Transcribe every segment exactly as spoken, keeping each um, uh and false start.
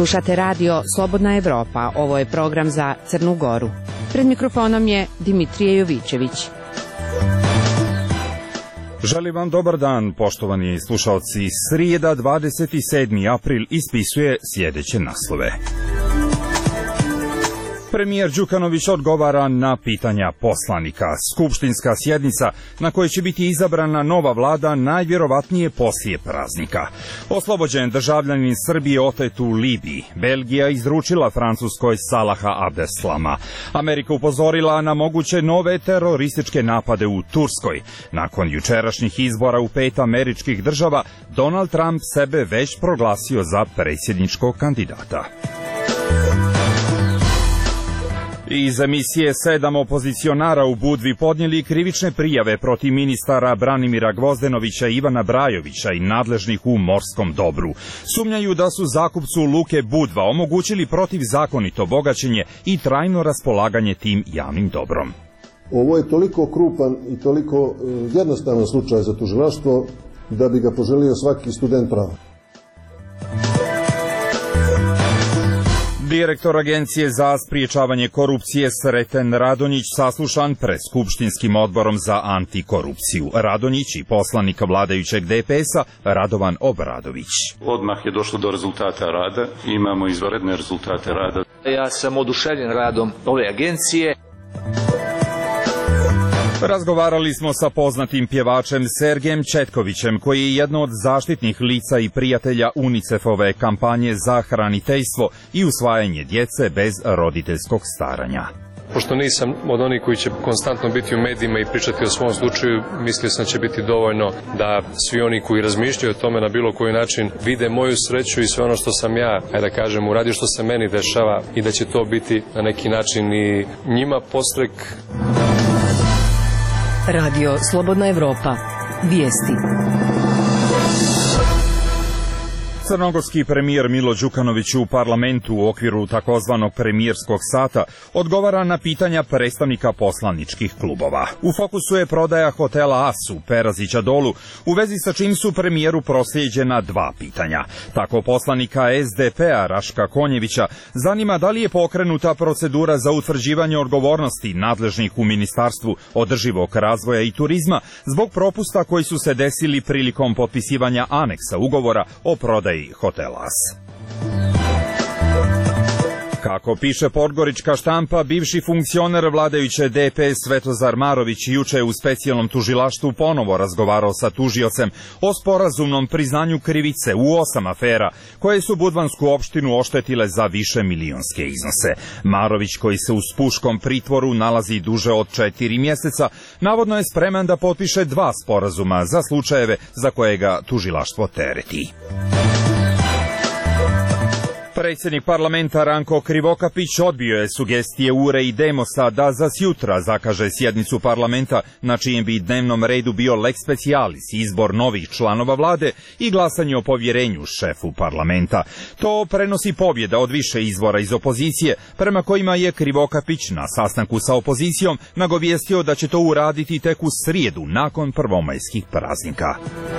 Slušate radio Slobodna Evropa. Ovo je program za Crnu Goru. Pred mikrofonom je Dimitrije Jovićević. Želim vam dobar dan, poštovani slušalci. Srijeda, dvadeset sedmi april, ispisuje sljedeće naslove. Premijer Đukanović odgovara na pitanja poslanika. Skupštinska sjednica na kojoj će biti izabrana nova vlada najvjerovatnije poslije praznika. Oslobođen državljanin Srbije otet u Libiji. Belgija izručila Francuskoj Salaha Abdeslama. Amerika upozorila na moguće nove terorističke napade u Turskoj. Nakon jučerašnjih izbora u pet američkih država, Donald Trump sebe već proglasio za predsjedničkog kandidata. Iz emisije sedam opozicionara u Budvi podnijeli krivične prijave protiv ministara Branimira Gvozdenovića i Ivana Brajovića i nadležnih u morskom dobru. Sumnjaju da su zakupcu Luke Budva omogućili protivzakonito bogaćenje i trajno raspolaganje tim javnim dobrom. Ovo je toliko krupan i toliko jednostavan slučaj za tužilaštvo da bi ga poželio svaki student prava. Direktor Agencije za spriječavanje korupcije Sreten Radonjić saslušan pred Skupštinskim odborom za antikorupciju. Radonjić i poslanik vladajućeg D P S-a Radovan Obradović. Odmah je došlo do rezultata rada, imamo izvanredne rezultate rada. Ja sam oduševljen radom ove agencije. Razgovarali smo sa poznatim pjevačem Sergejem Četkovićem, koji je jedno od zaštitnih lica i prijatelja UNICEF-ove kampanje za hraniteljstvo i usvajanje djece bez roditeljskog staranja. Pošto nisam od onih koji će konstantno biti u medijima i pričati o svom slučaju, mislio sam će biti dovoljno da svi oni koji razmišljaju o tome na bilo koji način vide moju sreću i sve ono što sam ja, ajde da kažem, uradio, što se meni dešava, i da će to biti na neki način i njima podstrek. Radio Slobodna Evropa. Vijesti. Crnogorski premijer Milo Đukanović u parlamentu u okviru takozvanog premijerskog sata odgovara na pitanja predstavnika poslaničkih klubova. U fokusu je prodaja hotela As u Perazića Dolu, u vezi sa čim su premijeru proslijeđena dva pitanja. Tako poslanika S D P-a Raška Konjevića zanima da li je pokrenuta procedura za utvrđivanje odgovornosti nadležnih u Ministarstvu održivog razvoja i turizma zbog propusta koji su se desili prilikom potpisivanja aneksa ugovora o prodaji hotela As. Kako piše podgorička štampa, bivši funkcioner vladajuće D P Svetozar Marović juče je u specijalnom tužilaštvu ponovo razgovarao sa tužiocem o sporazumnom priznanju krivice u osam afera koje su budvansku opštinu oštetile za više milionske iznose. Marović, koji se u spuškom pritvoru nalazi duže od četiri mjeseca, navodno je spreman da potpiše dva sporazuma za slučajeve za koje ga tužilaštvo tereti. Predsjednik parlamenta Ranko Krivokapić odbio je sugestije U R E i Demosa da za sjutra zakaže sjednicu parlamenta na čijem bi dnevnom redu bio lex specialis, izbor novih članova vlade i glasanje o povjerenju šefu parlamenta. To prenosi pobjeda od više izvora iz opozicije, prema kojima je Krivokapić na sastanku sa opozicijom nagovijestio da će to uraditi tek u srijedu nakon prvomajskih praznika.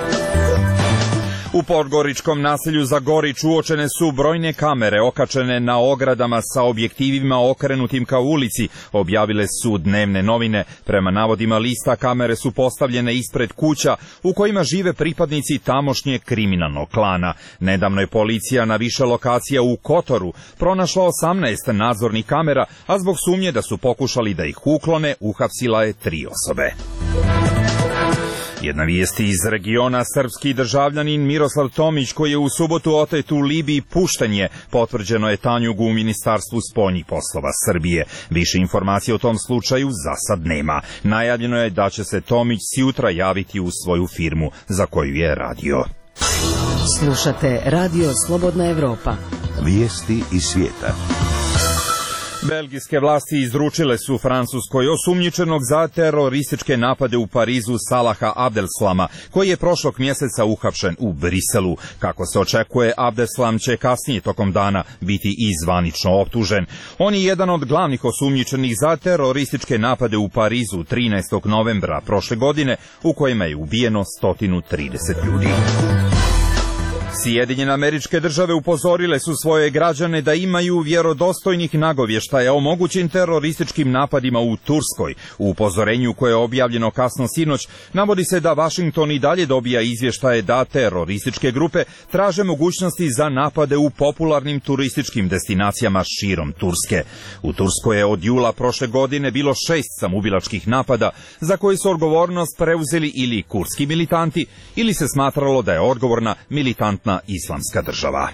U podgoričkom naselju Zagorić uočene su brojne kamere okačene na ogradama sa objektivima okrenutim ka ulici, objavile su dnevne novine. Prema navodima lista, kamere su postavljene ispred kuća u kojima žive pripadnici tamošnjeg kriminalnog klana. Nedavno je policija na više lokacija u Kotoru pronašla osamnaest nadzornih kamera, a zbog sumnje da su pokušali da ih uklone, uhapsila je tri osobe. Jedna vijest iz regiona, srpski državljanin Miroslav Tomić, koji je u subotu otet u Libiji, pušten je, potvrđeno je Tanjugu u Ministarstvu spoljnih poslova Srbije. Više informacija o tom slučaju za sad nema. Najavljeno je da će se Tomić sjutra javiti u svoju firmu za koju je radio. Slušate Radio Slobodna Evropa. Vijesti iz svijeta. Belgijske vlasti izručile su Francuskoj osumnjičenog za terorističke napade u Parizu Salaha Abdeslama, koji je prošlog mjeseca uhapšen u Briselu. Kako se očekuje, Abdeslam će kasnije tokom dana biti i zvanično optužen. On je jedan od glavnih osumnjičenih za terorističke napade u Parizu trinaestog novembra prošle godine, u kojima je ubijeno sto trideset ljudi. Sjedinjene Američke Države upozorile su svoje građane da imaju vjerodostojnih nagovještaja o mogućim terorističkim napadima u Turskoj. U upozorenju koje je objavljeno kasno sinoć navodi se da Vašington i dalje dobija izvještaje da terorističke grupe traže mogućnosti za napade u popularnim turističkim destinacijama širom Turske. U Turskoj je od jula prošle godine bilo šest samoubilačkih napada za koji su odgovornost preuzeli ili kurski militanti ili se smatralo da je odgovorna militantna islamska država.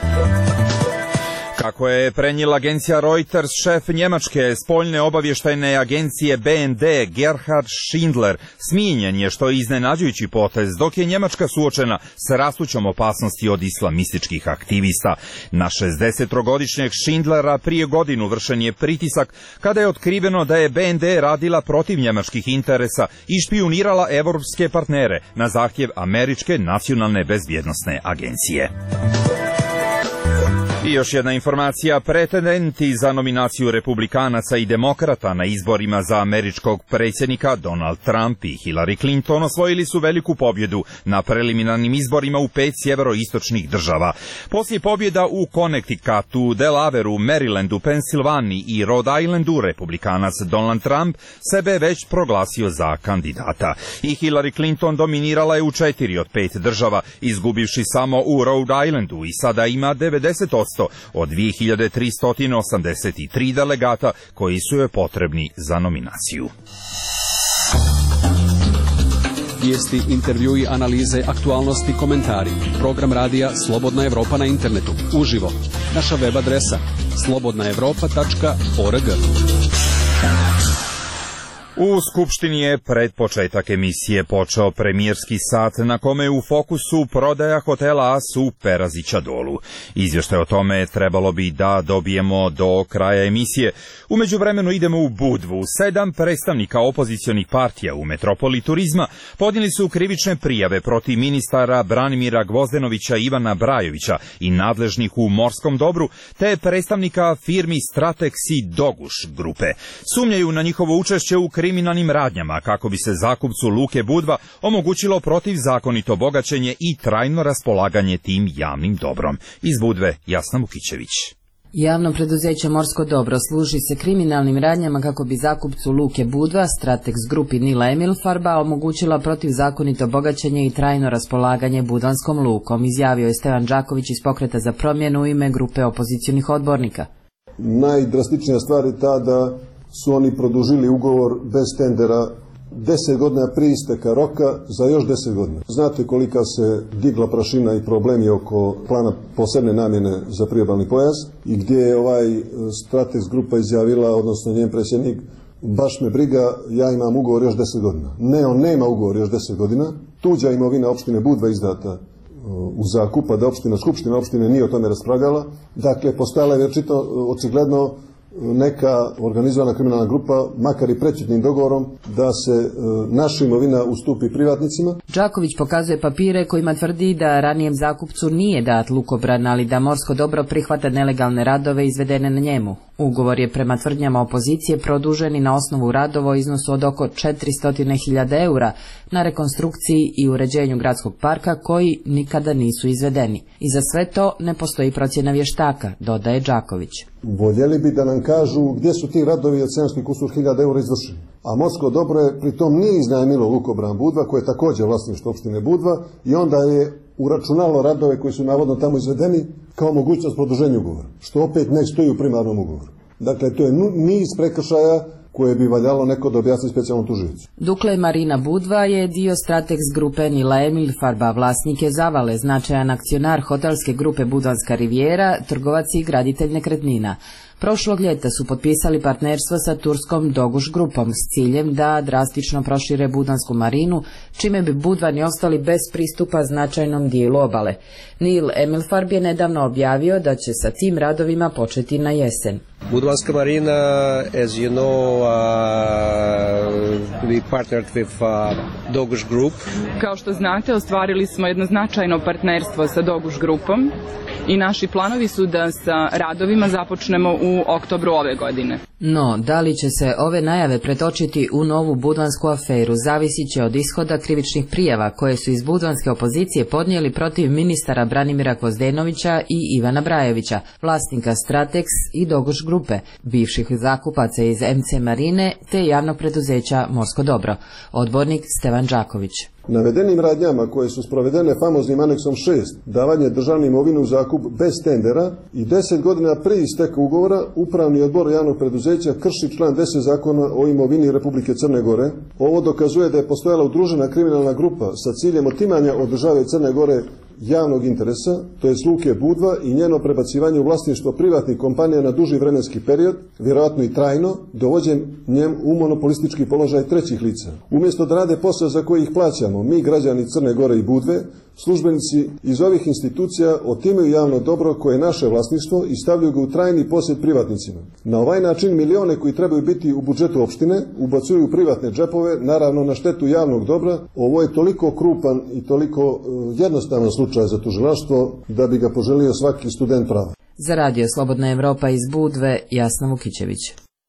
Kako je prenijela agencija Reuters, šef njemačke spoljne obavještajne agencije B N D Gerhard Schindler smijenjen je, što je iznenađujući potez, dok je Njemačka suočena s rastućom opasnosti od islamističkih aktivista. Na šezdesettrogodišnjeg Schindlera prije godinu vršen je pritisak kada je otkriveno da je B N D radila protiv njemačkih interesa i špijunirala evropske partnere na zahtjev Američke nacionalne bezbjednosne agencije. I još jedna informacija, pretendenti za nominaciju republikanaca i demokrata na izborima za američkog predsjednika Donald Trump i Hillary Clinton osvojili su veliku pobjedu na preliminarnim izborima u pet sjeveroistočnih država. Poslije pobjeda u Connecticutu, Delawareu, Marylandu, Pensilvaniji i Rhode Islandu, republikanac Donald Trump sebe već proglasio za kandidata. I Hillary Clinton dominirala je u četiri od pet država, izgubivši samo u Rhode Islandu i sada ima devedeset posto od dvije hiljade tristo osamdeset tri delegata koji su joj potrebni za nominaciju. Vijesti, intervjui, analize, aktualnosti, komentari. Program radija Slobodna Evropa na internetu. Uživo. Naša web adresa slobodna evropa tačka org. U Skupštini je pred početak emisije počeo premijerski sat na kome je u fokusu prodaja hotela As u Perazića Dolu. Izvještaj o tome trebalo bi da dobijemo do kraja emisije. U međuvremenu idemo u Budvu. Sedam predstavnika opozicionih partija u metropoli turizma podnijeli su krivične prijave protiv ministara Branimira Gvozdenovića i Ivana Brajovića i nadležnih u morskom dobru, te predstavnika firmi Stratex i Doguš grupe. Sumnjaju na njihovo učešće u kriminalnim radnjama kako bi se zakupcu Luke Budva omogućilo protivzakonito bogaćenje i trajno raspolaganje tim javnim dobrom. Iz Budve Jasna Mukićević. Javno preduzeće Morsko dobro služi se kriminalnim radnjama kako bi zakupcu Luke Budva, Stratex grupi Nila Emilfarba, omogućila protivzakonito bogaćenje i trajno raspolaganje Budvanskom lukom, izjavio je Stevan Đaković iz Pokreta za promjenu u ime grupe opozicionih odbornika. Najdrastičnija stvar je ta da su oni produžili ugovor bez tendera deset godina prije isteka roka za još deset godina. Znate kolika se digla prašina i problemi oko plana posebne namjene za priobalni pojas i gdje je ovaj Stratex grupa izjavila, odnosno njen predsjednik, baš me briga, ja imam ugovor još deset godina. Ne, on nema ugovor još deset godina. Tuđa imovina opštine Budva izdata u zakupa, da opština, skupština opštine nije o tome raspravljala. Dakle, postala je vječito, očigledno, neka organizovana kriminalna grupa, makar i prećutnim dogovorom, da se e, naša imovina ustupi privatnicima. Đaković pokazuje papire kojima tvrdi da ranijem zakupcu nije dat lukobran, ali da morsko dobro prihvata nelegalne radove izvedene na njemu. Ugovor je prema tvrdnjama opozicije produžen i na osnovu radova o iznosu od oko četiristo hiljada eura na rekonstrukciji i uređenju gradskog parka koji nikada nisu izvedeni. I za sve to ne postoji procjena vještaka, dodaje Đaković. Voljeli bi da nam kažu gdje su ti radovi od sedamsto kusur hiljada eura izvršeni. A morsko dobro je pritom nije iznajmilo lukobran Budva, koje je također vlasništvo opštine Budva, i onda je uračunalo radove koji su navodno tamo izvedeni kao mogućnost produženja ugovora, što opet ne stoji u primarnom ugovoru. Dakle, to je niz prekršaja koje bi valjalo neko da objasni specijalnom tužiocu. Dukle Marina Budva je dio Stratex grupe Nila Emilfarba, vlasnik je Zavale, značajan akcionar hotelske grupe Budvanska rivijera, trgovac i graditelj nekretnina. Prošlog ljeta su potpisali partnerstvo sa turskom Doguš grupom s ciljem da drastično prošire Budvansku marinu, čime bi Budvani ostali bez pristupa značajnom dijelu obale. Nil Emilfarb je nedavno objavio da će sa tim radovima početi na jesen. Budvanska marina, as you know, uh, we partnered with uh, Doguš Group. Kao što znate, ostvarili smo jedno značajno partnerstvo sa Doguš grupom. i naši planovi su da sa radovima započnemo u oktobru ove godine. No, da li će se ove najave pretočiti u novu budvansku aferu zavisit će od ishoda krivičnih prijava koje su iz budvanske opozicije podnijeli protiv ministara Branimira Gvozdenovića i Ivana Brajevića, vlasnika Stratex i Doguš grupe, bivših zakupaca iz em ce Marine te javnog preduzeća Morsko dobro. Odbornik Stevan Đaković. Navedenim radnjama koje su sprovedene famoznim aneksom šest, davanje državne imovine u zakup bez tendera i deset godina prije isteka ugovora, Upravni odbor javnog preduzeća krši član deset zakona o imovini Republike Crne Gore. Ovo dokazuje da je postojala udružena kriminalna grupa sa ciljem otimanja od države Crne Gore javnog interesa, to je Luke Budva i njeno prebacivanje u vlasništvo privatnih kompanija na duži vremenski period, vjerojatno i trajno, dovođenjem u monopolistički položaj trećih lica. Umjesto da rade posao za koji ih plaćamo, mi građani Crne Gore i Budve, službenici iz ovih institucija otimaju javno dobro koje je naše vlasništvo i stavljaju ga u trajni posjed privatnicima. Na ovaj način milione koji trebaju biti u budžetu opštine ubacuju u privatne džepove, naravno na štetu javnog dobra. Ovo je toliko krupan i toliko jednostavan slučaj za tužilaštvo da bi ga poželio svaki student prava. Za Radio Slobodna Evropa iz Budve, Jasna Vukićević.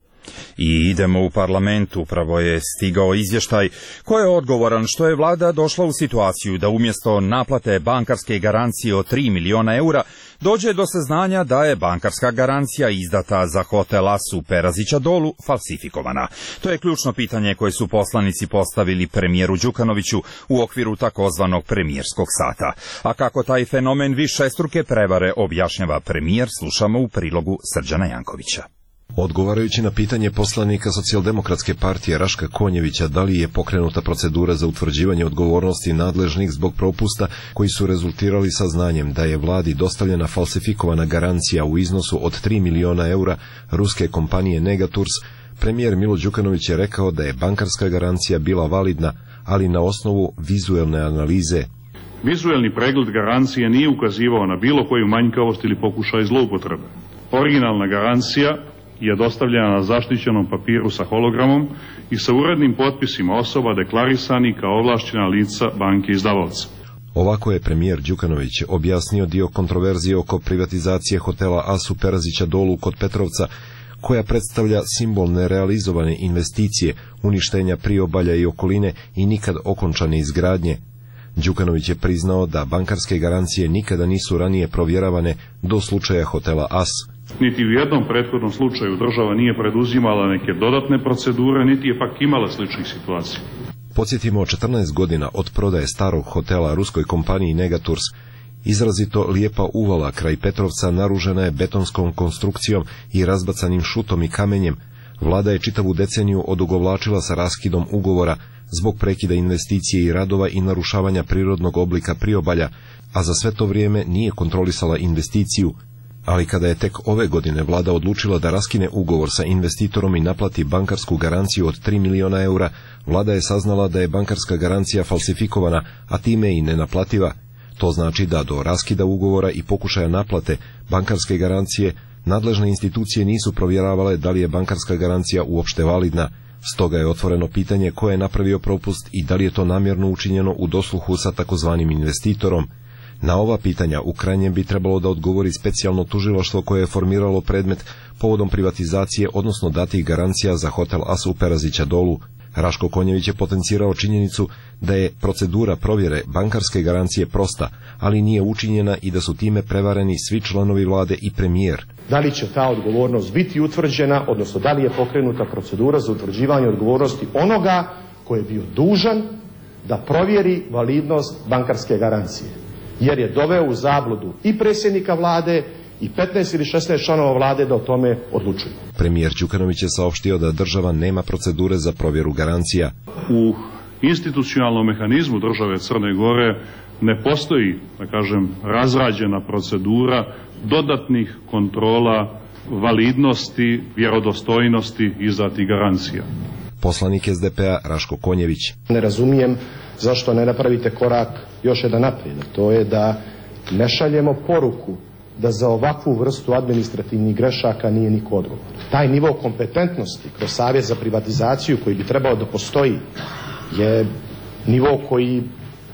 I idemo u parlament, upravo je stigao izvještaj ko je odgovoran što je vlada došla u situaciju da umjesto naplate bankarske garancije od tri miliona eura dođe do saznanja da je bankarska garancija izdata za hotel As u Perazića Dolu falsifikovana. To je ključno pitanje koje su poslanici postavili premijeru Đukanoviću u okviru takozvanog premijerskog sata. A kako taj fenomen višestruke prevare objašnjava premijer, slušamo u prilogu Srđana Jankovića. Odgovarajući na pitanje poslanika Socijaldemokratske partije Raška Konjevića da li je pokrenuta procedura za utvrđivanje odgovornosti nadležnih zbog propusta koji su rezultirali saznanjem da je vladi dostavljena falsifikovana garancija u iznosu od tri miliona eura ruske kompanije Negatours, premijer Milo Đukanović je rekao da je bankarska garancija bila validna, ali na osnovu vizuelne analize. Vizuelni pregled garancije nije ukazivao na bilo koju manjkavost ili pokušaj zloupotrebe. Originalna garancija je dostavljena na zaštićenom papiru sa hologramom i sa urednim potpisima osoba deklarisani kao ovlašćena lica banke izdavaoca. Ovako je premijer Đukanović objasnio dio kontroverzije oko privatizacije hotela As u Perazića Dolu kod Petrovca, koja predstavlja simbol nerealizovane investicije, uništenja priobalja i okoline i nikad okončane izgradnje. Đukanović je priznao da bankarske garancije nikada nisu ranije provjeravane do slučaja hotela As. Niti u jednom prethodnom slučaju država nije preduzimala neke dodatne procedure, niti je pak imala sličnih situacija. Podsjetimo, četrnaest godina od prodaje starog hotela ruskoj kompaniji Negatours, izrazito lijepa uvala kraj Petrovca naružena je betonskom konstrukcijom i razbacanim šutom i kamenjem. Vlada je čitavu deceniju odugovlačila sa raskidom ugovora zbog prekida investicije i radova i narušavanja prirodnog oblika priobalja, a za sve to vrijeme nije kontrolisala investiciju. Ali kada je tek ove godine vlada odlučila da raskine ugovor sa investitorom i naplati bankarsku garanciju od tri miliona eura, vlada je saznala da je bankarska garancija falsifikovana, a time i nenaplativa. To znači da do raskida ugovora i pokušaja naplate bankarske garancije nadležne institucije nisu provjeravale da li je bankarska garancija uopšte validna. Stoga je otvoreno pitanje ko je napravio propust i da li je to namjerno učinjeno u dosluhu sa takozvanim investitorom. Na ova pitanja u krajnjem bi trebalo da odgovori specijalno tužilaštvo koje je formiralo predmet povodom privatizacije, odnosno datih garancija za hotel As u Perazića Dolu. Raško Konjević je potencirao činjenicu da je procedura provjere bankarske garancije prosta, ali nije učinjena i da su time prevareni svi članovi vlade i premijer. Da li će ta odgovornost biti utvrđena, odnosno da li je pokrenuta procedura za utvrđivanje odgovornosti onoga koji je bio dužan da provjeri validnost bankarske garancije, jer je doveo u zabludu i predsjednika vlade i petnaest ili šesnaest članova vlade da o tome odlučuju. Premijer Đukanović je saopštio da država nema procedure za provjeru garancija. U institucionalnom mehanizmu države Crne Gore ne postoji, da kažem, razrađena procedura dodatnih kontrola validnosti, vjerodostojnosti izdatih garancija. Poslanik es de pe a Raško Konjević. Ne razumijem zašto ne napravite korak još jedan naprijed. To je da ne šaljemo poruku da za ovakvu vrstu administrativnih grešaka nije niko odgovoran. Taj nivo kompetentnosti kroz Savjet za privatizaciju koji bi trebao da postoji je nivo koji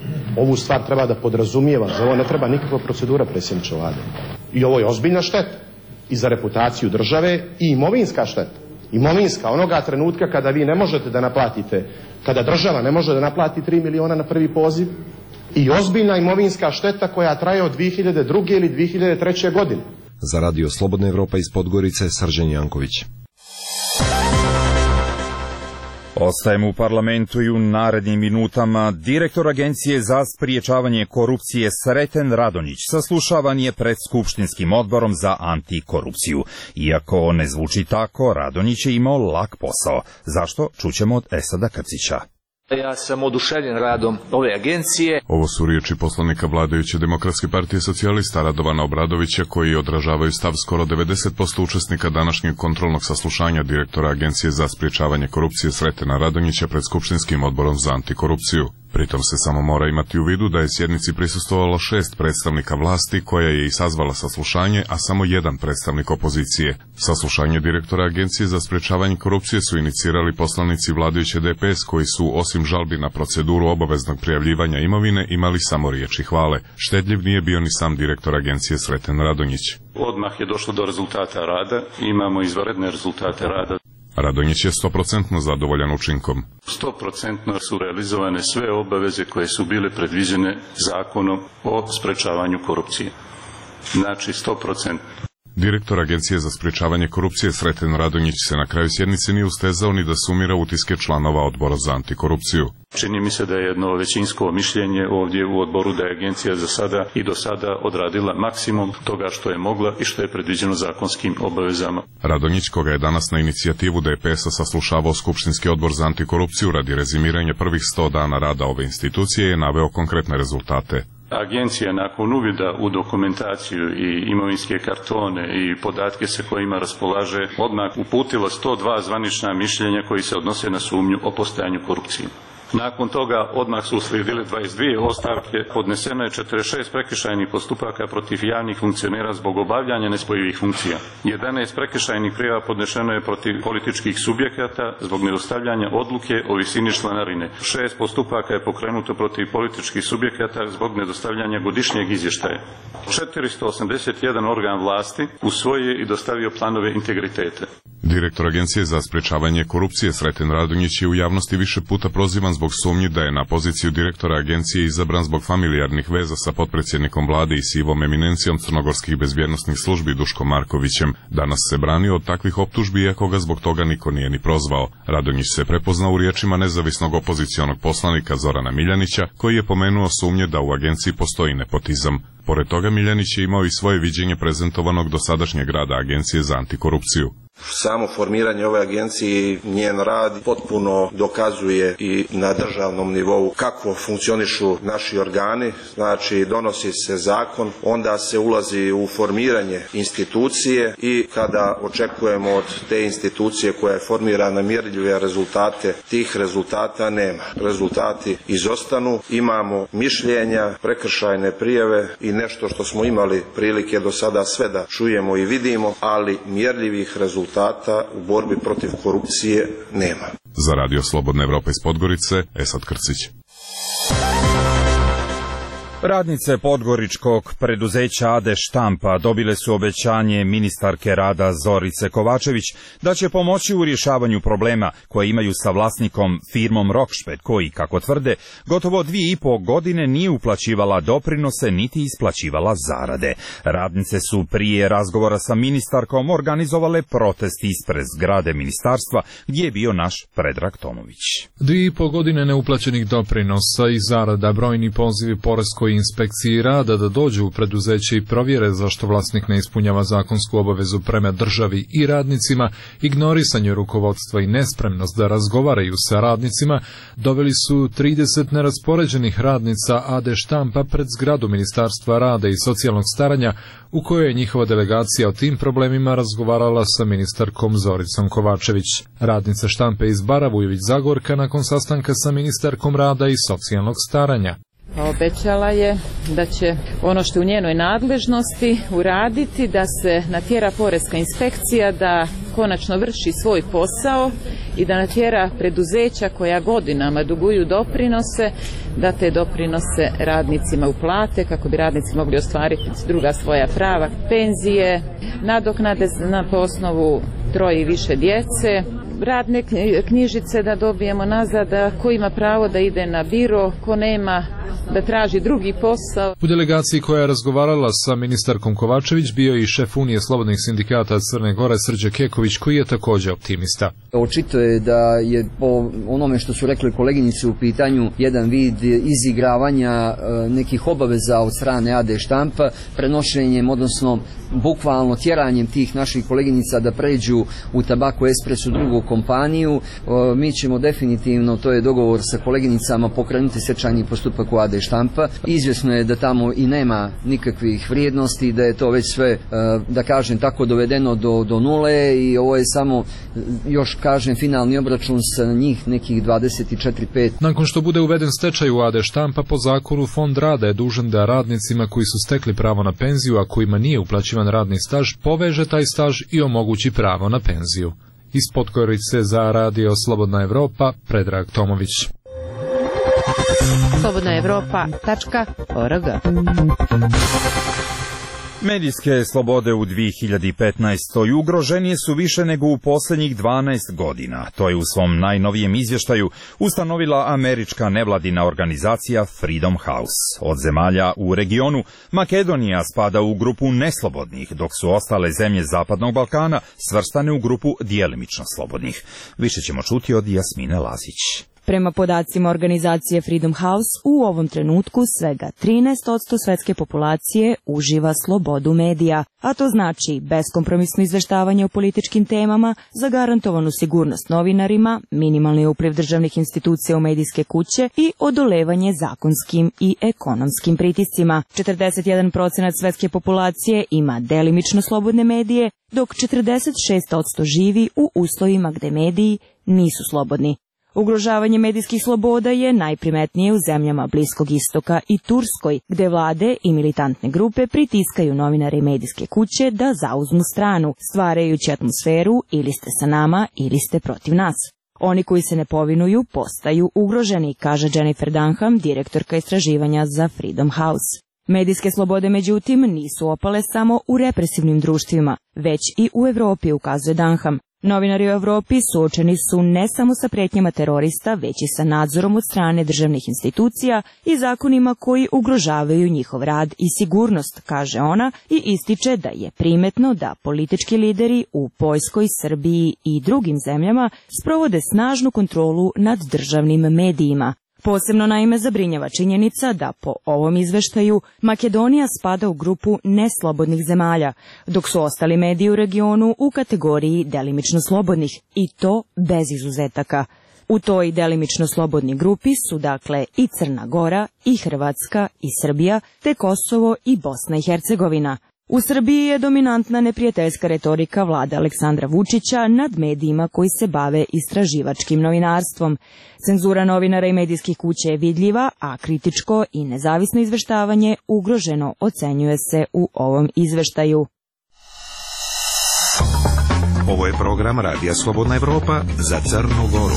Ovu stvar treba da podrazumijeva, za ovo ne treba nikakva procedura, predsjedniče Vlade. I ovo je ozbiljna šteta i za reputaciju države i imovinska šteta. Imovinska, onoga trenutka kada vi ne možete da naplatite, kada država ne može da naplati tri miliona na prvi poziv, i ozbiljna imovinska šteta koja traje od dvije hiljade druge ili dvije hiljade treće godine. Za Radio Slobodna Evropa iz Podgorice, Srđan Janković. Ostajemo u parlamentu i u narednim minutama. Direktor Agencije za spriječavanje korupcije Sreten Radonjić saslušavan je pred Skupštinskim odborom za antikorupciju. Iako ne zvuči tako, Radonjić je imao lak posao. Zašto? Čućemo od Esada Krcića. Ja sam oduševljen radom ove agencije. Ovo su riječi poslanika vladajuće Demokratske partije socijalista Radovana Obradovića, koji odražavaju stav skoro devedeset posto učesnika današnjeg kontrolnog saslušanja direktora Agencije za spriječavanje korupcije Sretena Radonjića pred Skupštinskim odborom za antikorupciju. Pritom se samo mora imati u vidu da je sjednici prisustvovalo šest predstavnika vlasti koja je i sazvala saslušanje, a samo jedan predstavnik opozicije. Saslušanje direktora Agencije za sprečavanje korupcije su inicirali poslanici vladajuće D P S koji su, osim žalbi na proceduru obaveznog prijavljivanja imovine, imali samo riječi hvale. Štedljiv nije bio ni sam direktor Agencije Sreten Radonjić. Odmah je došlo do rezultata rada, imamo izvanredne rezultate rada. Radonjić je stoprocentno zadovoljan učinkom. Stoprocentno su realizovane sve obaveze koje su bile predviđene zakonom o sprečavanju korupcije. Znači stoprocentno. Direktor Agencije za sprečavanje korupcije Sreten Radonjić se na kraju sjednice nije ustezao ni da sumira utiske članova odbora za antikorupciju. Čini mi se da je jedno većinsko mišljenje ovdje u odboru da je agencija za sada i do sada odradila maksimum toga što je mogla i što je predviđeno zakonskim obavezama. Radonjić, koga je danas na inicijativu D P S-a saslušavao Skupštinski odbor za antikorupciju radi rezimiranja prvih sto dana rada ove institucije, je naveo konkretne rezultate. Agencija nakon uvida u dokumentaciju i imovinske kartone i podatke sa kojima raspolaže odmah uputila sto dva zvanična mišljenja koji se odnose na sumnju o postojanju korupcije. Nakon toga odmah su uslijedile dvadeset dvije ostavke, podneseno je četrdeset šest prekršajnih postupaka protiv javnih funkcionera zbog obavljanja nespojivih funkcija. jedanaest prekršajnih prijava podnešeno je protiv političkih subjekata zbog nedostavljanja odluke o visini članarine. šest postupaka je pokrenuto protiv političkih subjekata zbog nedostavljanja godišnjeg izvještaja. četiristo osamdeset jedan organ vlasti usvojio je i dostavio planove integriteta. Direktor Agencije za sprečavanje korupcije Sreten Radonjić je u javnosti više puta prozivan zbog sumnji da je na poziciju direktora agencije izabran zbog familijarnih veza sa potpredsjednikom vlade i sivom eminencijom crnogorskih bezbjednosnih službi Duškom Markovićem. Danas se branio od takvih optužbi, iako ga zbog toga niko nije ni prozvao. Radonjić se prepoznao u riječima nezavisnog opozicionog poslanika Zorana Miljanića, koji je pomenuo sumnje da u agenciji postoji nepotizam. Pored toga, Miljanić je imao i svoje viđenje prezentovanog dosadašnjeg rada Agencije za antikorupciju. Samo formiranje ove agencije i njen rad potpuno dokazuje i na državnom nivou kako funkcionišu naši organi. Znači, donosi se zakon, onda se ulazi u formiranje institucije i kada očekujemo od te institucije koja je formirana mjerljive rezultate, tih rezultata nema. Rezultati izostanu, imamo mišljenja, prekršajne prijave i nešto što smo imali prilike do sada sve da čujemo i vidimo, ali mjerljivih rezultata u borbi protiv korupcije nema. Za Radio Slobodna Evropa iz Podgorice, Esad Krcić. Radnice podgoričkog preduzeća A D Štampa dobile su obećanje ministarke rada Zorice Kovačević da će pomoći u rješavanju problema koje imaju sa vlasnikom firmom Rokšpet, koji, kako tvrde, gotovo dvije i po godine nije uplaćivala doprinose niti isplaćivala zarade. Radnice su prije razgovora sa ministarkom organizovale protest ispred zgrade ministarstva, gdje je bio naš Predrag Tomović. Dvije i po godine neuplaćenih doprinosa i zarada, brojni pozivi poreskoj inspekciji rada da dođu u preduzeće i provjere zašto vlasnik ne ispunjava zakonsku obavezu prema državi i radnicima, ignorisanje rukovodstva i nespremnost da razgovaraju sa radnicima doveli su trideset neraspoređenih radnica A D Štampa pred zgradu Ministarstva rada i socijalnog staranja, u kojoj je njihova delegacija o tim problemima razgovarala sa ministarkom Zoricom Kovačević. Radnice Štampe iz Bara Vujović Zagorka nakon sastanka sa ministarkom rada i socijalnog staranja. Obećala je da će ono što je u njenoj nadležnosti uraditi, da se natjera poreska inspekcija da konačno vrši svoj posao i da natjera preduzeća koja godinama duguju doprinose, da te doprinose radnicima uplate kako bi radnici mogli ostvariti druga svoja prava, penzije, nadoknade na po osnovu troje i više djece, radne knjižice da dobijemo nazad, da ko ima pravo da ide na biro, ko nema da traži drugi posao. U delegaciji koja je razgovarala sa ministarkom Kovačević bio i šef Unije slobodnih sindikata Crne Gore Srđe Keković, koji je također optimista. Očito je da je po onome što su rekli koleginice u pitanju jedan vid izigravanja nekih obaveza od strane A D štampa, prenošenjem, odnosno bukvalno tjeranjem tih naših koleginica da pređu u Tabako Espresso drugu kompaniju. Mi ćemo definitivno, to je dogovor sa koleginicama, pokrenuti stečajni postupak u A D štampa. Izvjesno je da tamo i nema nikakvih vrijednosti, da je to već sve, da kažem tako, dovedeno do, do nule i ovo je samo, još kažem, finalni obračun sa njih nekih dvadeset četiri pet. Nakon što bude uveden stečaj u A D štampa, po zakonu Fond rada je dužan da radnicima koji su stekli pravo na penziju, a kojima nije uplaćivan radni staž, poveže taj staž i omogući pravo na penziju. Iz Podgorice za Radio Slobodna Evropa, Predrag Tomović. slobodna evropa tačka org. Medijske slobode u dvije hiljade petnaestoj ugroženije su više nego u posljednjih dvanaest godina. To je u svom najnovijem izvještaju ustanovila američka nevladina organizacija Freedom House. Od zemalja u regionu Makedonija spada u grupu neslobodnih, dok su ostale zemlje Zapadnog Balkana svrstane u grupu djelimično slobodnih. Više ćemo čuti od Jasmine Lazić. Prema podacima organizacije Freedom House, u ovom trenutku svega trinaest posto svetske populacije uživa slobodu medija, a to znači beskompromisno izveštavanje o političkim temama, zagarantovanu sigurnost novinarima, minimalni upliv državnih institucija u medijske kuće i odolevanje zakonskim i ekonomskim pritiscima. četrdeset jedan posto svetske populacije ima delimično slobodne medije, dok četrdeset šest posto živi u uslovima gde mediji nisu slobodni. Ugrožavanje medijskih sloboda je najprimetnije u zemljama Bliskog istoka i Turskoj, gde vlade i militantne grupe pritiskaju novinare i medijske kuće da zauzmu stranu, stvarajući atmosferu ili ste sa nama ili ste protiv nas. Oni koji se ne povinuju postaju ugroženi, kaže Jennifer Dunham, direktorka istraživanja za Freedom House. Medijske slobode, međutim, nisu opale samo u represivnim društvima, već i u Evropi, ukazuje Dunham. Novinari u Evropi suočeni su ne samo sa pretnjama terorista, već i sa nadzorom od strane državnih institucija i zakonima koji ugrožavaju njihov rad i sigurnost, kaže ona, i ističe da je primetno da politički lideri u Poljskoj, Srbiji i drugim zemljama sprovode snažnu kontrolu nad državnim medijima. Posebno naime zabrinjava činjenica da po ovom izveštaju Makedonija spada u grupu neslobodnih zemalja, dok su ostali mediji u regionu u kategoriji delimično slobodnih, i to bez izuzetaka. U toj delimično slobodnoj grupi su dakle i Crna Gora, i Hrvatska, i Srbija, te Kosovo i Bosna i Hercegovina. U Srbiji je dominantna neprijateljska retorika vlade Aleksandra Vučića nad medijima koji se bave istraživačkim novinarstvom. Cenzura novinara i medijskih kuća je vidljiva, a kritičko i nezavisno izveštavanje ugroženo, ocenjuje se u ovom izveštaju. Ovo je program Radija Slobodna Evropa za Crnu Goru.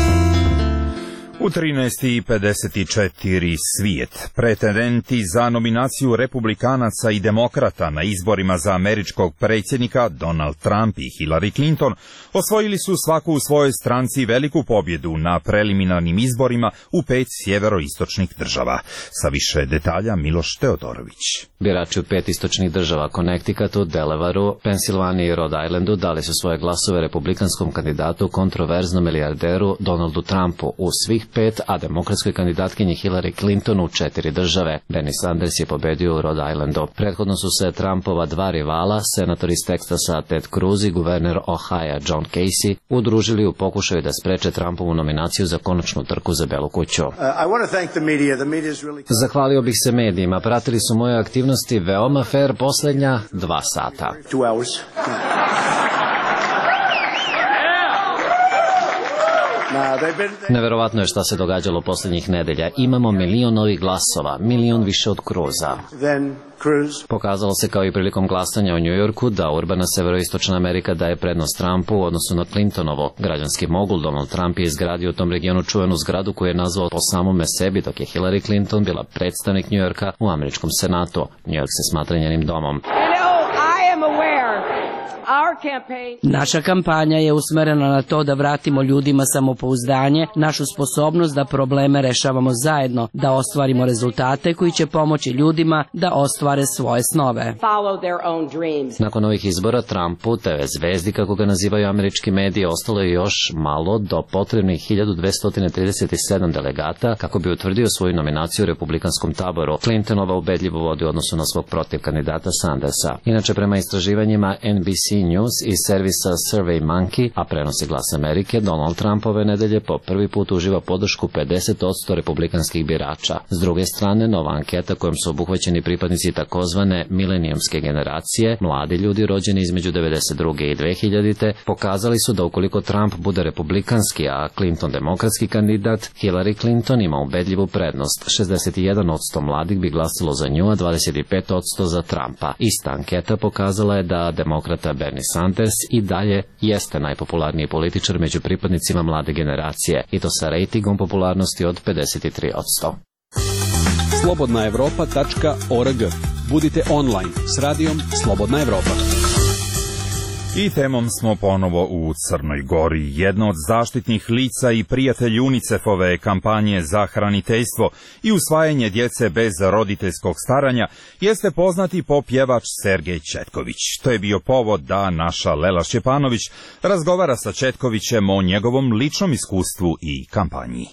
U trinaest i pedeset četiri svijet. Pretendenti za nominaciju republikanaca i demokrata na izborima za američkog predsjednika Donald Trump i Hillary Clinton osvojili su svaku u svojoj stranci veliku pobjedu na preliminarnim izborima u pet sjeveroistočnih država. Sa više detalja Miloš Teodorović. Birači u pet istočnih država, Connecticutu, Delawareu, Pensilvaniji i Rhode Islandu dali su svoje glasove republikanskom kandidatu, kontroverznom milijarderu Donaldu Trumpu u svih pet, a demokratskoj kandidatkinji Hillary Clinton u četiri države. Bernie Sanders je pobedio u Rhode Islandu. Prethodno su se Trumpova dva rivala, senator iz Teksasa Ted Cruz i guverner Ohio John Casey, udružili u pokušaju da spreče Trumpovu nominaciju za konačnu trku za Belu kuću. Zahvalio bih se medijima, pratili su moje aktivnosti veoma fair posljednja dva sata. Neverovatno je šta se događalo posljednjih nedelja. Imamo milion novih glasova, milion više od Cruza. Pokazalo se kao i prilikom glasanja u Njujorku da urbana severoistočna Amerika daje prednost Trumpu u odnosu na Clintonovo. Građanski mogul Donald Trump je izgradio u tom regionu čuvenu zgradu koju je nazvao po samome sebi, dok je Hillary Clinton bila predstavnik Njujorka u američkom senatu. Njujork se smatra njenim domom. Naša kampanja je usmerena na to da vratimo ljudima samopouzdanje, našu sposobnost da probleme rešavamo zajedno, da ostvarimo rezultate koji će pomoći ljudima da ostvare svoje snove. Nakon ovih izbora Trumpu, te ve zvezdi kako ga nazivaju američki mediji, ostalo je još malo do potrebnih hiljadu dvesta trideset sedam delegata kako bi utvrdio svoju nominaciju u republikanskom taboru. Clintonova ubedljivo vodi u odnosu na svog protiv kandidata Sandersa. Inače, prema istraživanjima N B C News i servisa Survey Monkey, a prenosi Glas Amerike, Donald Trump ove nedelje po prvi put uživa podršku pedeset posto republikanskih birača. S druge strane, nova anketa kojom su obuhvaćeni pripadnici takozvane milenijumske generacije, mladi ljudi rođeni između devedeset druge i dve hiljadite, pokazali su da ukoliko Trump bude republikanski, a Clinton demokratski kandidat, Hillary Clinton ima ubedljivu prednost. šezdeset jedan posto mladih bi glasalo za nju, a dvadeset pet posto za Trumpa. Ista anketa pokazala je da demokrata Bernie Sanders i dalje jeste najpopularniji političar među pripadnicima mlade generacije, i to sa rejtingom popularnosti od pedeset tri posto. slobodna evropa tačka org. Budite online s radijom Slobodna Evropa. I temom smo ponovo u Crnoj Gori. Jedno od zaštitnih lica i prijatelj UNICEF-ove kampanje za hraniteljstvo i usvajanje djece bez roditeljskog staranja jeste poznati pop pjevač Sergej Četković. To je bio povod da naša Lela Šćepanović razgovara sa Četkovićem o njegovom ličnom iskustvu i kampanji.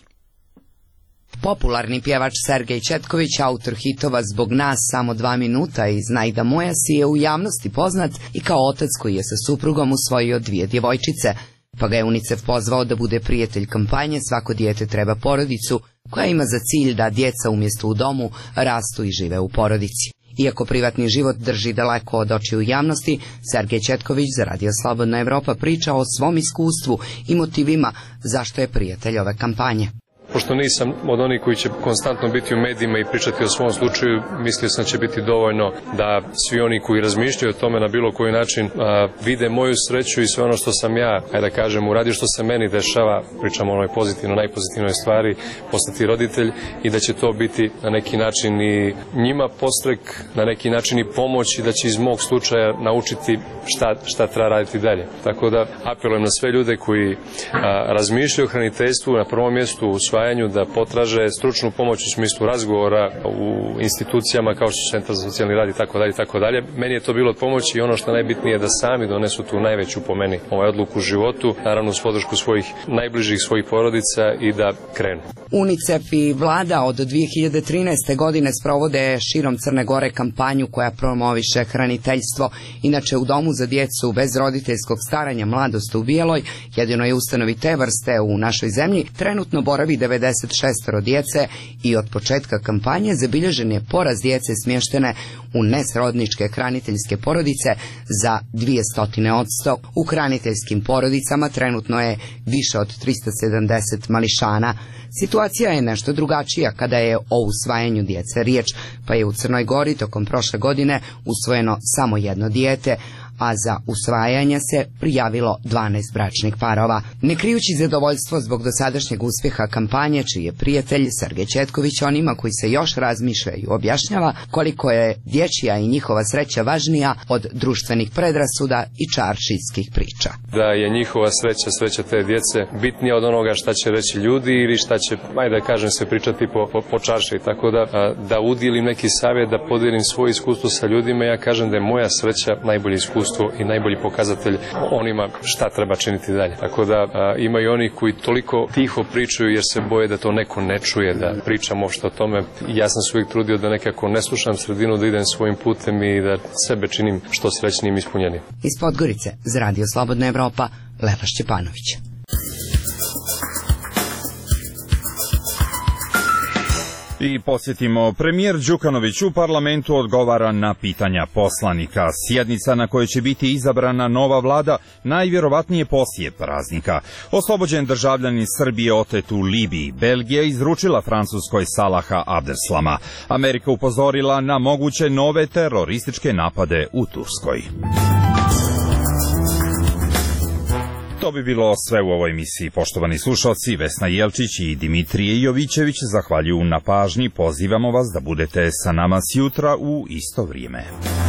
Popularni pjevač Sergej Četković, autor hitova Zbog nas, Samo dva minuta i Znaj da moja si, je u javnosti poznat i kao otac koji je sa suprugom usvojio dvije djevojčice, pa ga je UNICEF pozvao da bude prijatelj kampanje Svako dijete treba porodicu, koja ima za cilj da djeca umjesto u domu rastu i žive u porodici. Iako privatni život drži daleko od očiju javnosti, Sergej Četković za Radio Slobodna Evropa priča o svom iskustvu i motivima zašto je prijatelj ove kampanje. Pošto nisam od onih koji će konstantno biti u medijima i pričati o svom slučaju, mislio sam će biti dovoljno da svi oni koji razmišljaju o tome na bilo koji način a, vide moju sreću i sve ono što sam ja, ajde da kažem, uradio, što se meni dešava, pričamo o onoj pozitivno, najpozitivnoj stvari, postati roditelj, i da će to biti na neki način i njima podstrek, na neki način i pomoć, i da će iz mog slučaja naučiti šta, šta treba raditi dalje. Tako da apelujem na sve ljude koji a, razmišljaju o hraniteljstvu, na prvom mjestu u da potraže stručnu pomoć u smislu razgovora u institucijama kao što su Centar za socijalni rad i tako dalje i tako dalje. Meni je to bilo od pomoći, i ono što najbitnije je da sami donesu tu najveću po meni ovaj odluku u životu, naravno uz podršku svojih najbližih, svojih porodica, i da krenu. UNICEF i vlada od dvije hiljade trinaeste. godine sprovode širom Crne Gore kampanju koja promoviše hraniteljstvo. Inače, u domu za djecu bez roditeljskog staranja Mladost u Bijeloj, jedinoj ustanovi te vrste u našoj zemlji, trenutno boravi devedeset šest djece, i od početka kampanje zabilježen je porast djece smještene u nesrodničke hraniteljske porodice za dvjesto posto. U hraniteljskim porodicama trenutno je više od trista sedamdeset mališana. Situacija je nešto drugačija kada je o usvajanju djece riječ, pa je u Crnoj Gori tokom prošle godine usvojeno samo jedno dijete, a za usvajanje se prijavilo dvanaest bračnih parova. Ne krijući zadovoljstvo zbog dosadašnjeg uspjeha kampanje, čiji je prijatelj Sergej Četković onima koji se još razmišlja i objašnjava koliko je dječja i njihova sreća važnija od društvenih predrasuda i čaršijskih priča. Da je njihova sreća, sreća te djece, bitnija od onoga šta će reći ljudi ili šta će, ajde da kažem, se pričati po, po, po čarši. Tako da, da udijelim neki savjet, da podijelim svoje iskustvo sa ljudima, ja kažem da je moja sreća najbolje iskustvo i najbolji pokazatelj onima šta treba činiti dalje. Tako da a, ima i oni koji toliko tiho pričaju jer se boje da to neko ne čuje, da pričamo što o tome. Ja sam se uvijek trudio da nekako ne slušam sredinu, da idem svojim putem i da sebe činim što srećnijim i ispunjenim. Iz Podgorice za Radio Slobodna Evropa, Lela Šćepanović. I podsjetimo, premijer Đukanović u parlamentu odgovara na pitanja poslanika. Sjednica na kojoj će biti izabrana nova vlada najvjerovatnije poslije praznika. Oslobođen državljanin Srbije otet u Libiji, Belgija izručila Francuskoj Salaha Abdeslama. Amerika upozorila na moguće nove terorističke napade u Turskoj. To bi bilo sve u ovoj emisiji. Poštovani slušalci, Vesna Jelčić i Dimitrije Jovićević zahvaljuju na pažnji. Pozivamo vas da budete sa nama sjutra u isto vrijeme.